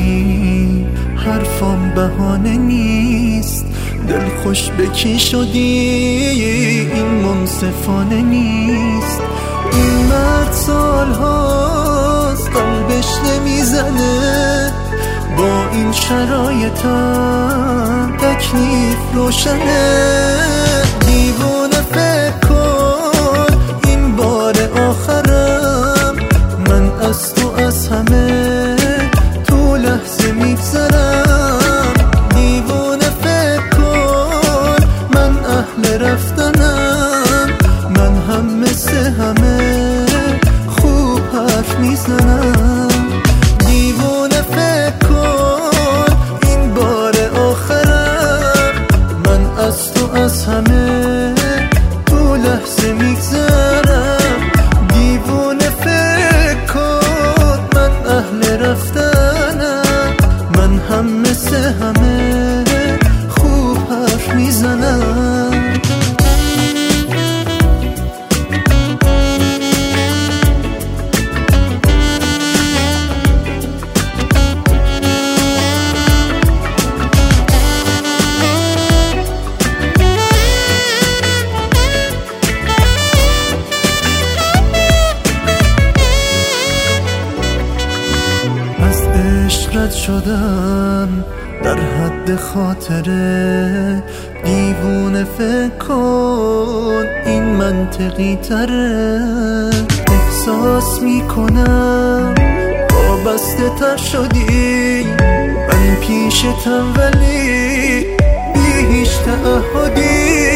شدی، حرفام بهانه نیست. دل خوش به کی شدی، این منصفانه نیست. این مرد سال هاست قلبش نمیزنه، با این شرایطم تکلیف روشنه. دیوونه فکر کن این بار آخرم، من از تو از همه تو لحظه میگذرم. دیوونه فکر کن من اهل رفتنم، من هم مثل همه خوب حرف میزنم. دیوونه فکر کن این بار آخرم، من از تو از همه تو لحظه میگذرم. دیوونه فکر کن من اهل رفتنم، من هم مثل همه خوب حرف میزنم. رد شدم در حد خاطره. دیوونه فکر کن این منطقی تره. احساس میکنم وابسته تر شدی، من پیشتم ولی بی هیچ تعهدی.